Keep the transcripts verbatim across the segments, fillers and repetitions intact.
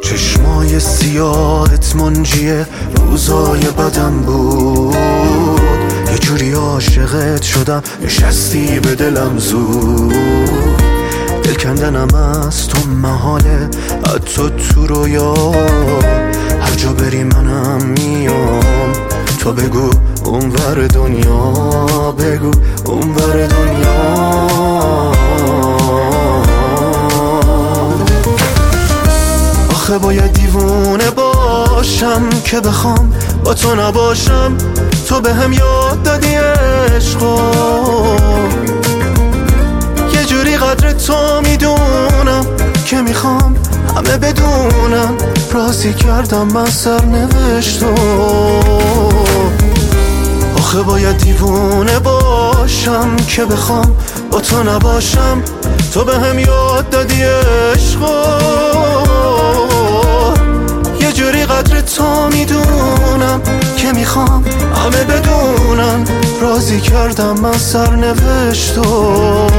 چشمای سیاهت منجیه روزای بدم بود، یه جوری عاشقت شدم نشستی به دلم زود. دل کندنم از تو محاله، حتی تو رویا، هر جا بری منم میام. تو بگو اونور دنیا، بگو اونور دنیا. آخه باید دیوونه باشم که بخوام با تو نباشم. تو به هم یاد دادی عشقو، یه جوری قدر تو میدونم که میخوام همه بدونن. راضی کردم من سرنوشتو. آخه باید دیوونه باشم که بخوام با تو نباشم. تو به هم یاد دادی عشقو، یه جوری قدر تو میدونم که میخوام همه بدونن. راضی کردم من سرنوشتو.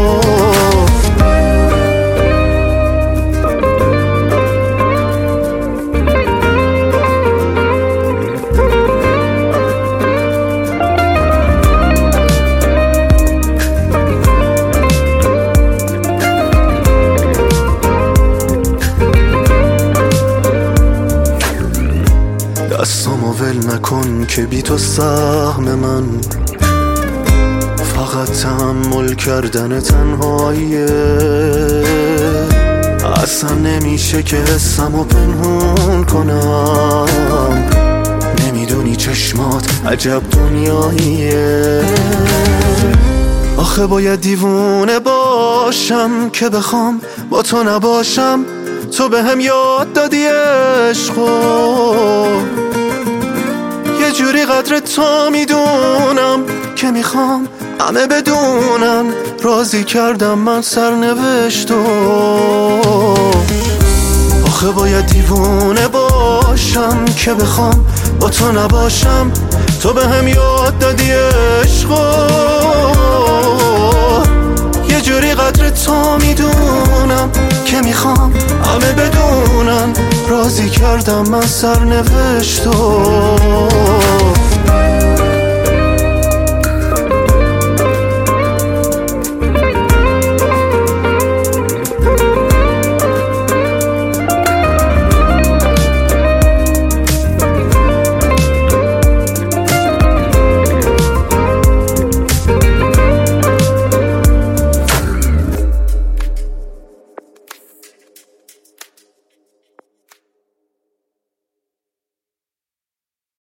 دستامو ول نکن که بی تو سهم من فقط تحمل کردن تنهاییه. اصلا نمیشه که حسمو پنهون کنم، نمیدونی چشمات عجب دنیاییه. آخه باید دیوونه باشم که بخوام با تو نباشم. تو به هم یاد دادی عشقو، یه جوری قدر تو میدونم که میخوام همه بدونن. راضی کردم من سرنوشتو. آخه باید دیوونه باشم که بخوام با تو نباشم. تو به هم یاد دادی عشقو، یه جوری قدر تو میدونم که میخوام همه بدونن. راضی کردم من سرنوشتو.